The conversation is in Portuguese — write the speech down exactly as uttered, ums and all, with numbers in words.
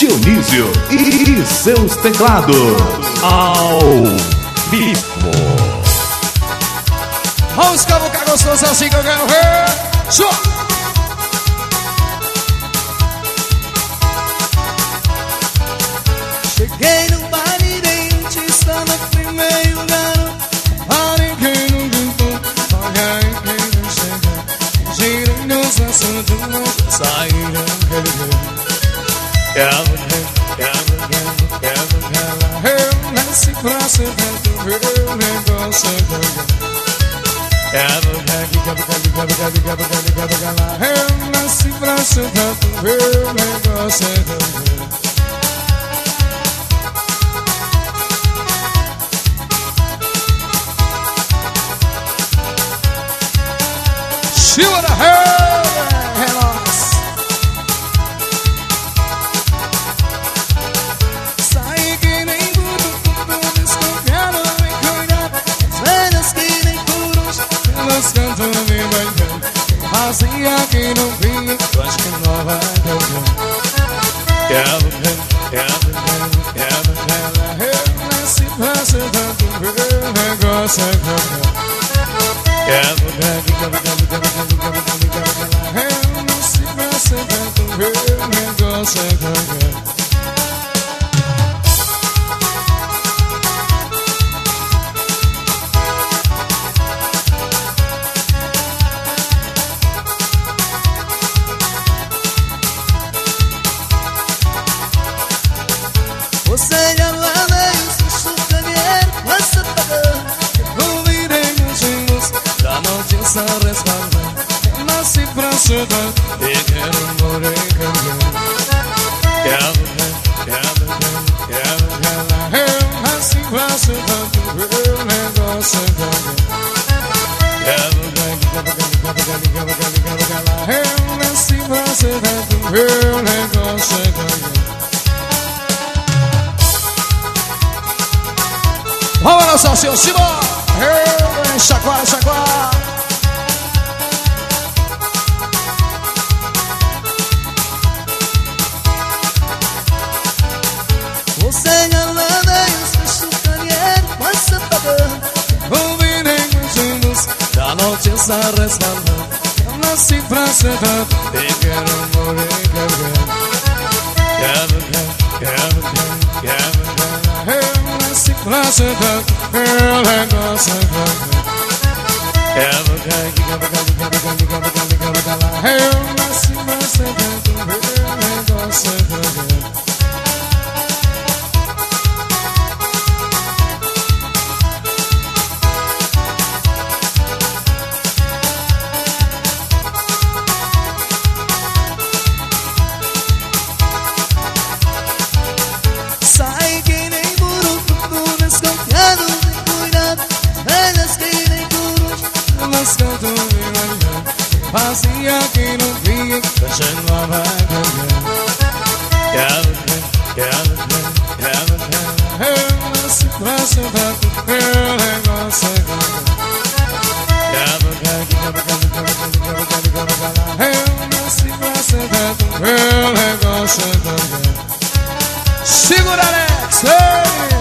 Dionísio e seus teclados ao vivo. Vamos cavucar gostoso assim que eu quero ver. Show! Cheguei no baile dente, está no primeiro lugar. Olha quem não gritou, olha quem não chega. Girei nos assuntos, não saíram. Quero ver, quero ver, quero ver. Eu nasci pra ser feito, meu negócio é jogar. Quero ver, quero ver, quero ver, quero ver, quero ver. Eu nasci pra ser feito, meu negócio é jogar. Chila da rei, é nóis. Sai que nem burro, tudo desconfiado, vem cuidar. As velhas que nem puros, elas cantam me bailando. Vazia que não vinha, eu acho que não vai dar. Quero ver, quero ver, quero ver. Eu nasci pra ser tanto, meu negócio é jogar. Quero ver, quero ver, quero ver, quero ver, quero ver. Eu nasci pra ser feito, meu negócio é jogar. Você já lá veio, se chuta dinheiro, mas você pagou. Eu virei nos índios, da notícia respaldar. Eu nasci pra ser tanto, e quero morrer campeão. Quero ver, quero ver, quero ver. Eu nasci pra ser tanto, meu negócio é jogar. Quero ver, quero ver, quero ver, quero ver, quero ver. Eu nasci pra ser tanto, meu negócio é jogar. Vamos lá, Salsinho, Simão! Ei, chacoalha, chacoalha! Você já lá veio, se chuta dinheiro, mas você pagou. Ouvirei os índios, da notícia respaldar. Eu nasci pra ser tanto, e quero morrer campeão. Quero ver, quero ver, quero ver. Eu nasci pra ser tanto, meu negócio é jogar. Quero ver, quero ver, quero ver, quero ver, quero ver. Eu nasci pra ser tanto, meu negócio é jogar. Sai que nem burro, tudo desconfiado, vem cuidado. Velhas que nem puros, elas cantam me bailando. Vazia que não vinha, deixando a vai cambiar. Quero ver, quero ver, quero ver. Eu nasci pra ser tanto, meu negócio é jogar. Quero ver, quero ver, quero ver, quero ver, quero ver. Eu nasci pra ser tanto, meu negócio é jogar. Segura, Alex! Ei!